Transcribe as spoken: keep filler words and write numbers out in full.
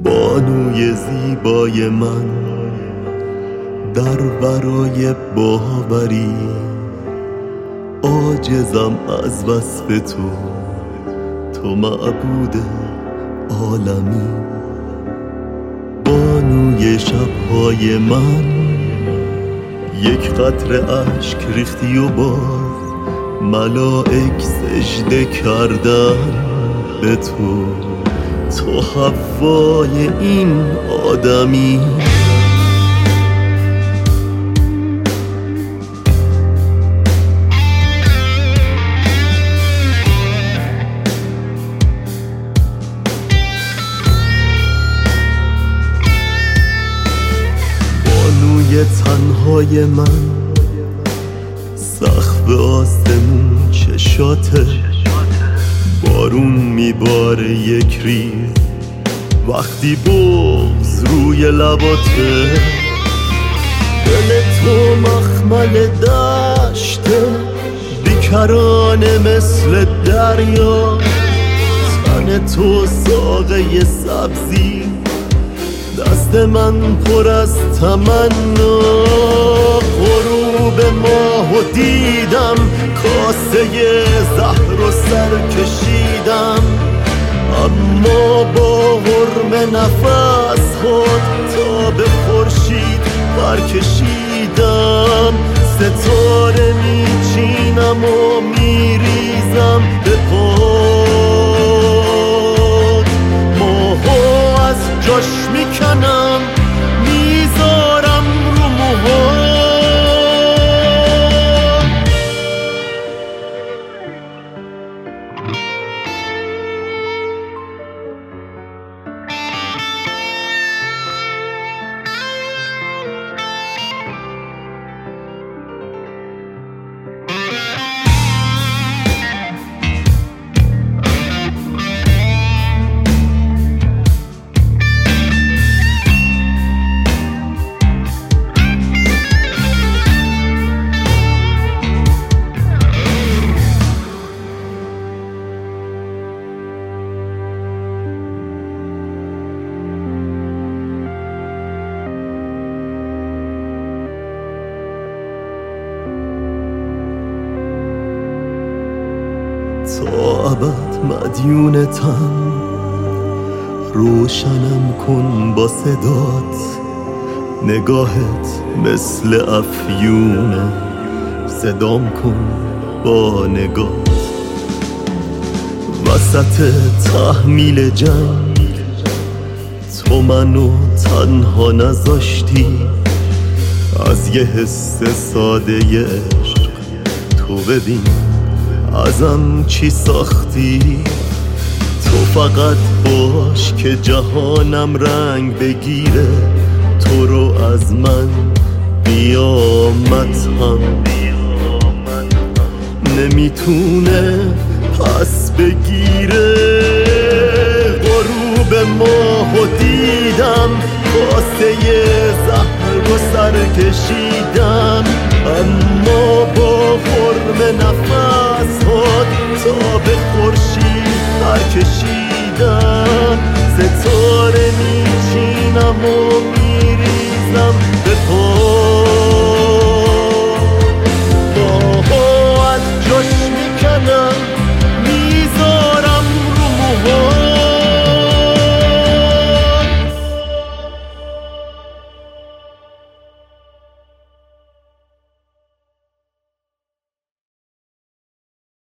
بانوی زیبای من در ورای باوری، عاجزم از وصف تو، تو معبود عالمی. بانوی شبهای من، یک قطره اشک ریختی و باز ملائک سجده کردن به تو، تو حوای این آدمی. بانوی تنهای من، سقف آسمون چشاته، بارون میباره یک ریز وقتی بغض روی لباته. دل تو مخمل دشته، بیکرانه مثل دریا، تن تو ساقه سبزی، دست من پر از تمنا. غروب ماهو دیدم، کاسه زهر و سر کشیدم، اما با حرم نفس خود تا به خورشید برکشیدم. ستاره میچینم و میریزم به پاد، ماهو از جاش میکنم میذارم رو موها. تا ابد مدیونتم، روشنم کن با صدات، نگاهت مثل افیونه، صدام کن با نگات. وسط تحمیل جنگ تو منو تنها نذاشتی، از یه حس ساده عشق تو ببین ازم چی ساختی. تو فقط باش که جهانم رنگ بگیره، تو رو از من قیامت هم نمیتونه پس بگیره. غروب ماهو دیدم، کاسه زهر رو سر کشیدم، اما با حرم نفس هات تا به خورشید برکشیدم. ستاره میچینم و